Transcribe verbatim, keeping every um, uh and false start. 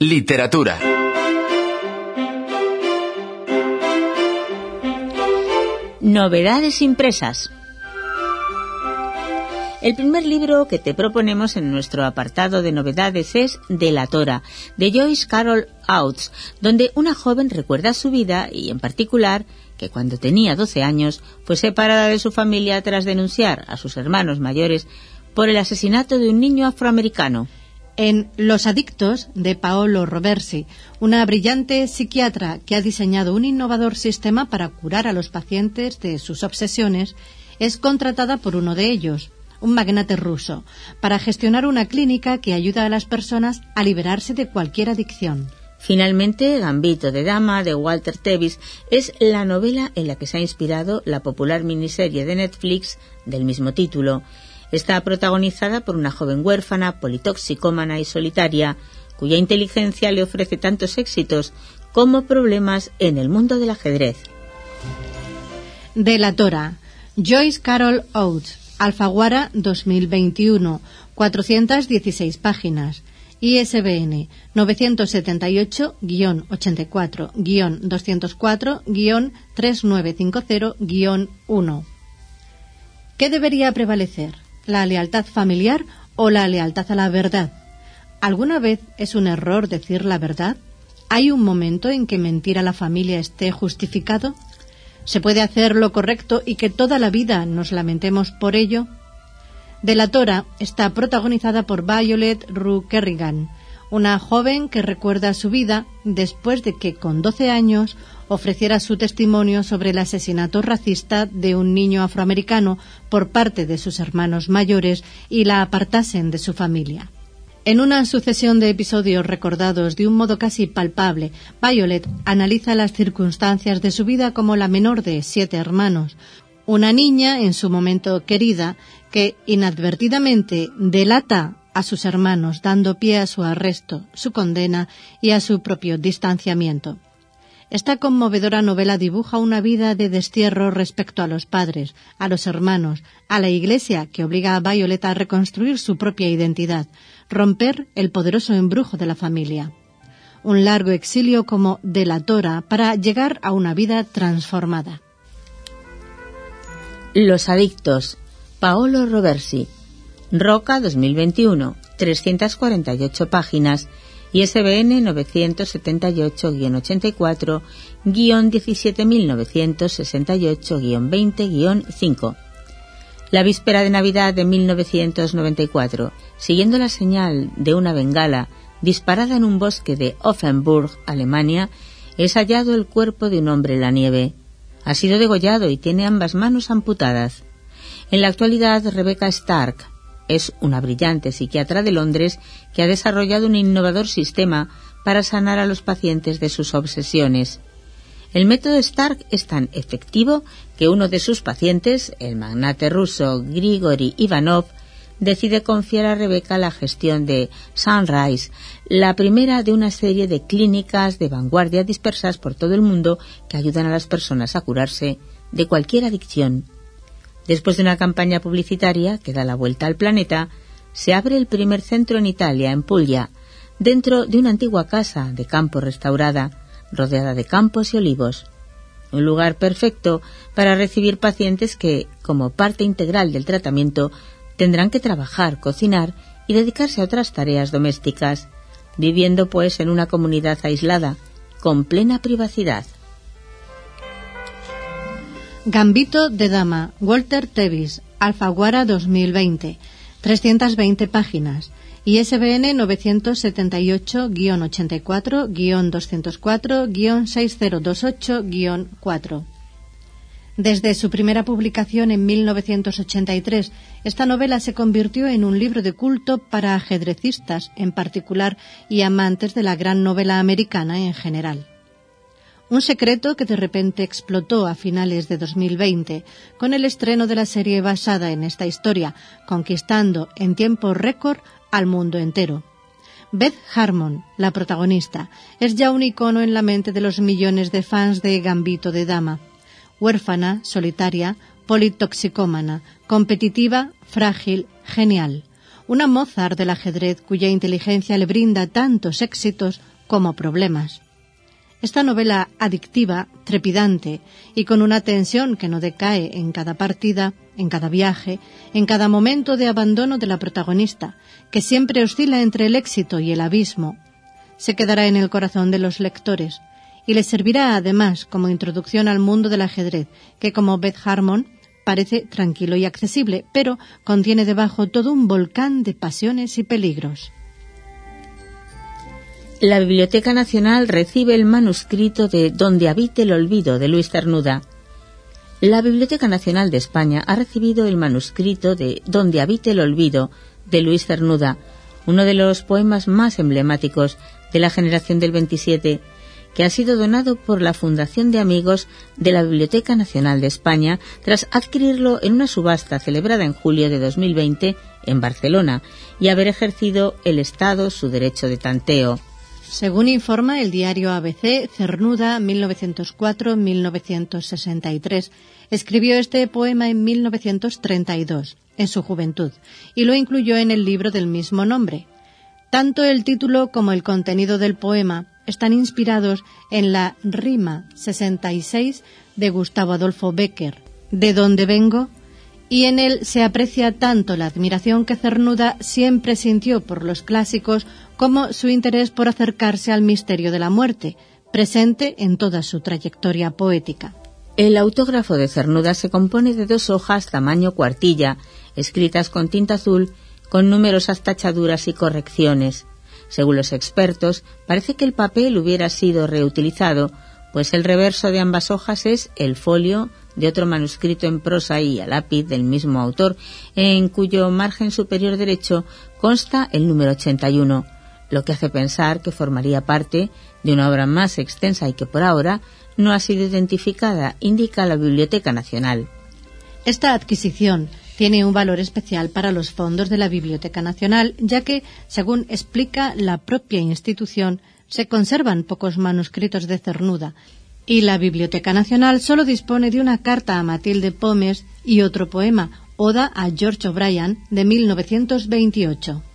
Literatura. Novedades impresas. El primer libro que te proponemos en nuestro apartado de novedades es Delatora, de Joyce Carol Oates, donde una joven recuerda su vida y, en particular, que cuando tenía doce años fue separada de su familia tras denunciar a sus hermanos mayores por el asesinato de un niño afroamericano. En Los adictos, de Paolo Roversi, una brillante psiquiatra que ha diseñado un innovador sistema para curar a los pacientes de sus obsesiones, es contratada por uno de ellos, un magnate ruso, para gestionar una clínica que ayuda a las personas a liberarse de cualquier adicción. Finalmente, Gambito de Dama, de Walter Tevis, es la novela en la que se ha inspirado la popular miniserie de Netflix del mismo título. Está protagonizada por una joven huérfana, politoxicómana y solitaria, cuya inteligencia le ofrece tantos éxitos como problemas en el mundo del ajedrez. Delatora, Joyce Carol Oates, Alfaguara dos mil veintiuno, cuatrocientas dieciséis páginas, I S B N nueve siete ocho, ochenta y cuatro, doscientos cuatro, tres nueve cinco cero, uno. ¿Qué debería prevalecer? ¿La lealtad familiar o la lealtad a la verdad? ¿Alguna vez es un error decir la verdad? ¿Hay un momento en que mentir a la familia esté justificado? ¿Se puede hacer lo correcto y que toda la vida nos lamentemos por ello? Delatora está protagonizada por Violet Rue Kerrigan, una joven que recuerda su vida después de que con doce años ofreciera su testimonio sobre el asesinato racista de un niño afroamericano por parte de sus hermanos mayores y la apartasen de su familia. En una sucesión de episodios recordados de un modo casi palpable, Violet analiza las circunstancias de su vida como la menor de siete hermanos, una niña en su momento querida que inadvertidamente delata a sus hermanos, dando pie a su arresto, su condena y a su propio distanciamiento. Esta conmovedora novela dibuja una vida de destierro respecto a los padres, a los hermanos, a la Iglesia, que obliga a Violet a reconstruir su propia identidad, romper el poderoso embrujo de la familia. Un largo exilio como delatora para llegar a una vida transformada. Los adictos, Paolo Roversi, Roca dos mil veintiuno, trescientas cuarenta y ocho páginas, I S B N nueve siete ocho, ochenta y cuatro, diecisiete mil novecientos sesenta y ocho, veinte, cinco. La víspera de Navidad de mil novecientos noventa y cuatro, siguiendo la señal de una bengala disparada en un bosque de Offenburg, Alemania, es hallado el cuerpo de un hombre en la nieve. Ha sido degollado y tiene ambas manos amputadas. En la actualidad, Rebecca Stark es una brillante psiquiatra de Londres que ha desarrollado un innovador sistema para sanar a los pacientes de sus obsesiones. El método Stark es tan efectivo que uno de sus pacientes, el magnate ruso Grigory Ivanov, decide confiar a Rebecca la gestión de Sunrise, la primera de una serie de clínicas de vanguardia dispersas por todo el mundo que ayudan a las personas a curarse de cualquier adicción. Después de una campaña publicitaria que da la vuelta al planeta, se abre el primer centro en Italia, en Puglia, dentro de una antigua casa de campo restaurada, rodeada de campos y olivos. Un lugar perfecto para recibir pacientes que, como parte integral del tratamiento, tendrán que trabajar, cocinar y dedicarse a otras tareas domésticas, viviendo pues en una comunidad aislada, con plena privacidad. Gambito de Dama, Walter Tevis, Alfaguara dos mil veinte, trescientas veinte páginas, I S B N nueve siete ocho, ochenta y cuatro, doscientos cuatro, seis cero dos ocho, cuatro. Desde su primera publicación en mil novecientos ochenta y tres, esta novela se convirtió en un libro de culto para ajedrecistas en particular y amantes de la gran novela americana en general. Un secreto que de repente explotó a finales de dos mil veinte con el estreno de la serie basada en esta historia, conquistando en tiempo récord al mundo entero. Beth Harmon, la protagonista, es ya un icono en la mente de los millones de fans de Gambito de Dama. Huérfana, solitaria, politoxicómana, competitiva, frágil, genial. una Mozart del ajedrez cuya inteligencia le brinda tantos éxitos como problemas. Esta novela adictiva, trepidante y con una tensión que no decae en cada partida, en cada viaje, en cada momento de abandono de la protagonista, que siempre oscila entre el éxito y el abismo, se quedará en el corazón de los lectores y les servirá además como introducción al mundo del ajedrez, que como Beth Harmon parece tranquilo y accesible, pero contiene debajo todo un volcán de pasiones y peligros. La Biblioteca Nacional recibe el manuscrito de Donde habite el olvido, de Luis Cernuda. La Biblioteca Nacional de España ha recibido el manuscrito de Donde habite el olvido, de Luis Cernuda, uno de los poemas más emblemáticos de la generación del veintisiete, que ha sido donado por la Fundación de Amigos de la Biblioteca Nacional de España tras adquirirlo en una subasta celebrada en julio de dos mil veinte en Barcelona y haber ejercido el Estado su derecho de tanteo. Según informa el diario A B C, Cernuda, mil novecientos cuatro a mil novecientos sesenta y tres, escribió este poema en mil novecientos treinta y dos, en su juventud, y lo incluyó en el libro del mismo nombre. Tanto el título como el contenido del poema están inspirados en la Rima sesenta y seis de Gustavo Adolfo Bécquer, ¿De dónde vengo?, y en él se aprecia tanto la admiración que Cernuda siempre sintió por los clásicos como su interés por acercarse al misterio de la muerte, presente en toda su trayectoria poética. El autógrafo de Cernuda se compone de dos hojas tamaño cuartilla, escritas con tinta azul, con numerosas tachaduras y correcciones. Según los expertos, parece que el papel hubiera sido reutilizado, pues el reverso de ambas hojas es el folio de otro manuscrito en prosa y a lápiz del mismo autor, en cuyo margen superior derecho consta el número ochenta y uno, lo que hace pensar que formaría parte de una obra más extensa y que por ahora no ha sido identificada, indica la Biblioteca Nacional. Esta adquisición tiene un valor especial para los fondos de la Biblioteca Nacional, ya que, según explica la propia institución, se conservan pocos manuscritos de Cernuda, y la Biblioteca Nacional solo dispone de una carta a Matilde Pomes y otro poema, Oda a George O'Brien, de mil novecientos veintiocho.